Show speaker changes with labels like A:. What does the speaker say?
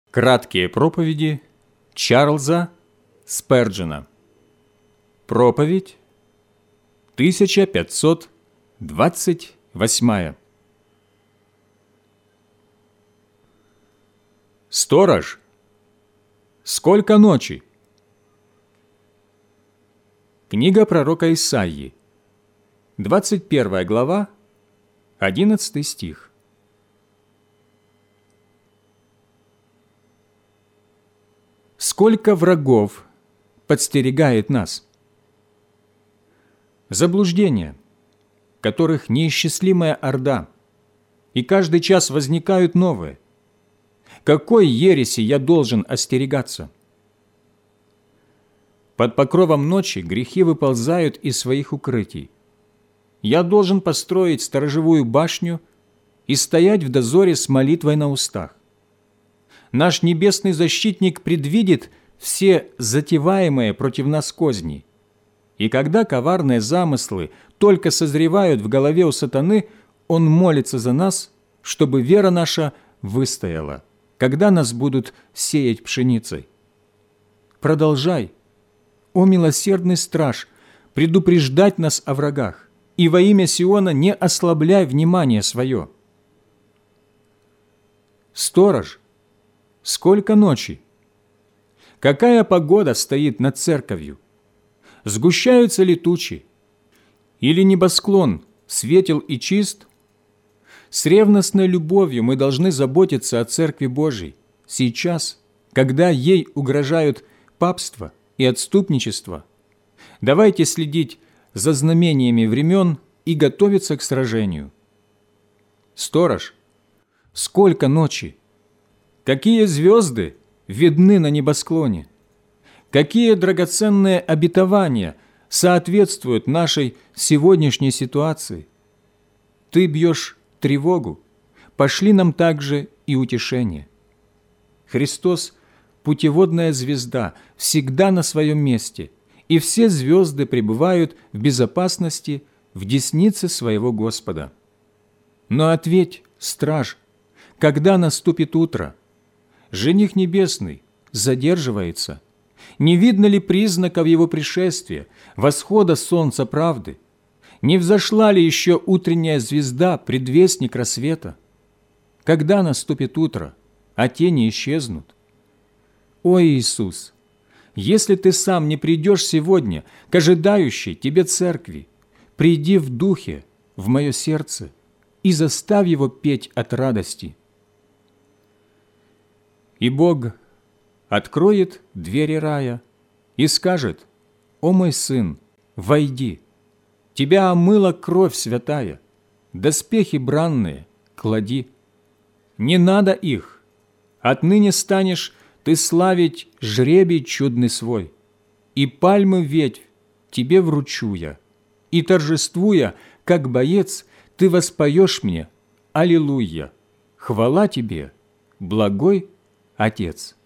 A: Краткие проповеди Чарльза Сперджена. Проповедь 1528. Сторож, сколько ночи? Книга пророка Исаии, 21 глава, 11 стих. Сколько врагов подстерегает нас? Заблуждения, которых неисчислимая орда, и каждый час возникают новые. Какой ереси я должен остерегаться? Под покровом ночи грехи выползают из своих укрытий. Я должен построить сторожевую башню и стоять в дозоре с молитвой на устах. Наш небесный защитник предвидит все затеваемые против нас козни. И когда коварные замыслы только созревают в голове у сатаны, он молится за нас, чтобы вера наша выстояла, когда нас будут сеять пшеницей. Продолжай, о милосердный страж, предупреждать нас о врагах, и во имя Сиона не ослабляй внимание свое. Сторож, сколько ночи? Какая погода стоит над церковью? Сгущаются ли тучи? Или небосклон светел и чист? С ревностной любовью мы должны заботиться о Церкви Божией сейчас, когда ей угрожают папство и отступничество. Давайте следить за знамениями времен и готовиться к сражению. Сторож, сколько ночи? Какие звезды видны на небосклоне? Какие драгоценные обетования соответствуют нашей сегодняшней ситуации? Ты бьешь тревогу, пошли нам также и утешение. Христос – путеводная звезда, всегда на своем месте, и все звезды пребывают в безопасности в деснице своего Господа. Но ответь, страж, когда наступит утро? Жених небесный задерживается. Не видно ли признаков его пришествия, восхода солнца правды? Не взошла ли еще утренняя звезда, предвестник рассвета? Когда наступит утро, а тени исчезнут? О Иисус, если Ты сам не придешь сегодня к ожидающей Тебе церкви, приди в духе в мое сердце и заставь его петь от радости. И Бог откроет двери рая и скажет: «О мой сын, войди, тебя омыла кровь святая, доспехи бранные клади. Не надо их, отныне станешь ты славить жребий чудный свой, и пальмы ветвь тебе вручу я, и, торжествуя, как боец, ты воспоешь мне: Аллилуйя! Хвала тебе, благой Отец».